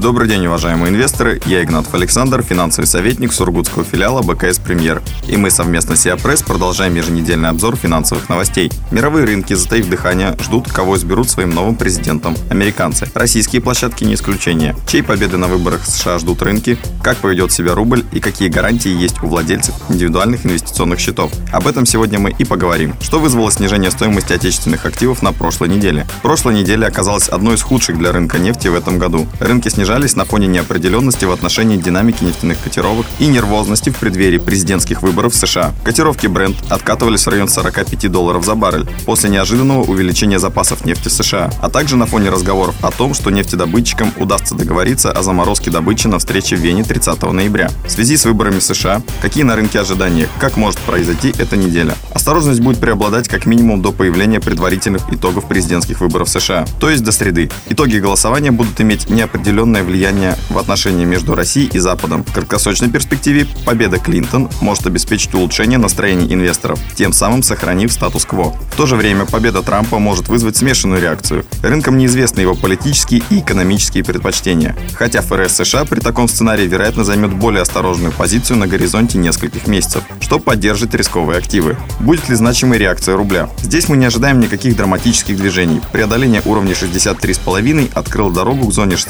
Добрый день, уважаемые инвесторы. Я Игнатов Александр, финансовый советник сургутского филиала БКС «Премьер». И мы совместно с СиА Пресс продолжаем еженедельный обзор финансовых новостей. Мировые рынки, затаив дыхание, ждут, кого изберут своим новым президентом – американцы. Российские площадки не исключение. Чьей победы на выборах США ждут рынки, как поведет себя рубль и какие гарантии есть у владельцев индивидуальных инвестиционных счетов. Об этом сегодня мы и поговорим. Что вызвало снижение стоимости отечественных активов на прошлой неделе? Прошлая неделя оказалась одной из худших для рынка нефти в этом году. Рынки снижались на фоне неопределенности в отношении динамики нефтяных котировок и нервозности в преддверии президентских выборов в США. Котировки Brent откатывались в район $45 за баррель после неожиданного увеличения запасов нефти в США, а также на фоне разговоров о том, что нефтедобытчикам удастся договориться о заморозке добычи на встрече в Вене 30 ноября. В связи с выборами в США, какие на рынке ожидания, как может произойти эта неделя? Осторожность будет преобладать как минимум до появления предварительных итогов президентских выборов в США, то есть до среды. Итоги голосования будут иметь неопределенное влияние в отношении между Россией и Западом. В краткосрочной перспективе победа Клинтон может обеспечить улучшение настроений инвесторов, тем самым сохранив статус-кво. В то же время победа Трампа может вызвать смешанную реакцию. Рынкам неизвестны его политические и экономические предпочтения. Хотя ФРС США при таком сценарии, вероятно, займет более осторожную позицию на горизонте нескольких месяцев, что поддержит рисковые активы. Будет ли значимая реакция рубля? Здесь мы не ожидаем никаких драматических движений. Преодоление уровня 63,5 открыло дорогу к зоне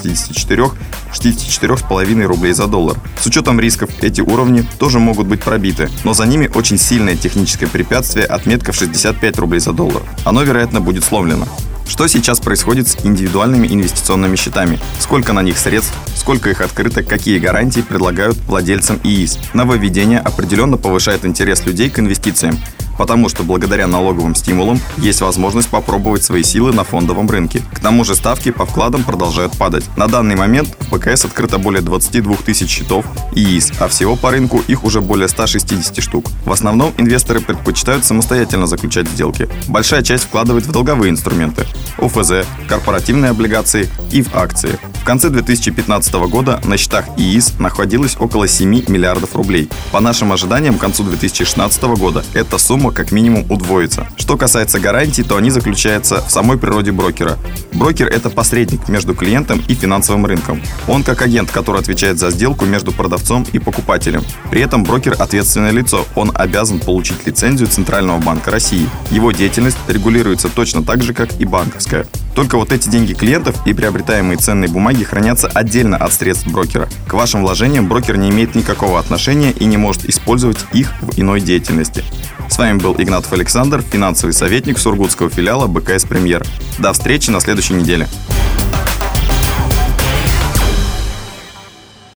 64,5 рублей за доллар. С учетом рисков эти уровни тоже могут быть пробиты, но за ними очень сильное техническое препятствие, отметка в 65 рублей за доллар. Оно, вероятно, будет сломлено. Что сейчас происходит с индивидуальными инвестиционными счетами? Сколько на них средств? Сколько их открыто? Какие гарантии предлагают владельцам ИИС? Нововведение определенно повышает интерес людей к инвестициям, потому что благодаря налоговым стимулам есть возможность попробовать свои силы на фондовом рынке. К тому же ставки по вкладам продолжают падать. На данный момент в БКС открыто более 22 тысяч счетов ИИС, а всего по рынку их уже более 160 штук. В основном инвесторы предпочитают самостоятельно заключать сделки. Большая часть вкладывает в долговые инструменты – ОФЗ, корпоративные облигации и в акции. В конце 2015 года на счетах ИИС находилось около 7 миллиардов рублей. По нашим ожиданиям, к концу 2016 года эта сумма как минимум удвоится. Что касается гарантий, то они заключаются в самой природе брокера. Брокер – это посредник между клиентом и финансовым рынком. Он как агент, который отвечает за сделку между продавцом и покупателем. При этом брокер – ответственное лицо. Он обязан получить лицензию Центрального банка России. Его деятельность регулируется точно так же, как и банковская. Только вот эти деньги клиентов и приобретаемые ценные бумаги хранятся отдельно от средств брокера. К вашим вложениям брокер не имеет никакого отношения и не может использовать их в иной деятельности. С вами был Игнатов Александр, финансовый советник сургутского филиала БКС «Премьер». До встречи на следующей неделе.